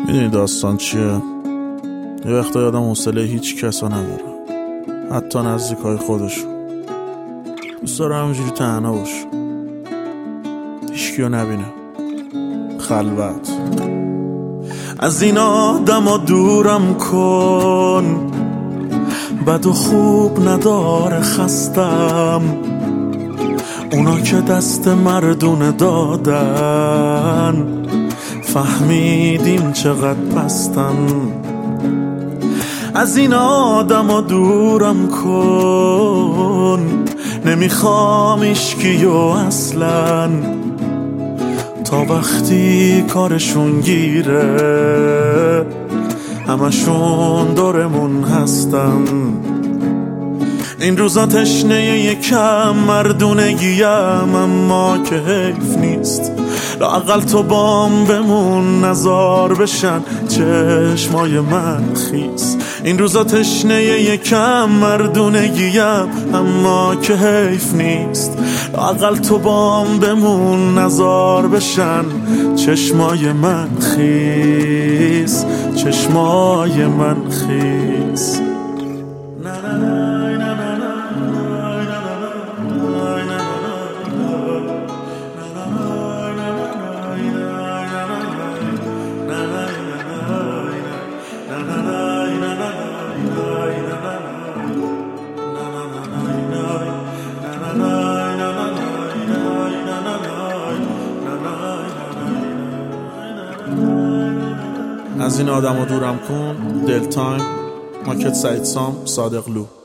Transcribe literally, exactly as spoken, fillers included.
میدونی داستان چیه؟ یه وقتا یادم حوصله هیچ کسا نداره، حتی نزدیکای خودشو. دوست دارم همینجوری تنها باش، هیچکیو نبینه، خلوت. از این آدما دورم کن، بد و خوب نداره، خستم. اونا که دست مردونه دادن، فهمیدیم چقدر پستن. از این آدما دورم کن، نمیخوام ایشکیو اصلا، تا وقتی کارشون گیره همشون دورمون هستن. این روزا تشنه یکم مردونگیم، اما که حیف نیست لااقل تو بام بمون، نزار بشن چشمای من خیس. این روزا تشنه یکم مردونگیم، اما که حیف نیست لااقل تو بام بمون، نزار بشن چشمای من خیس، چشمای من خیس. از این آدم رو دورم کن. دل تایم، ماکت سعید سام، صادق لو.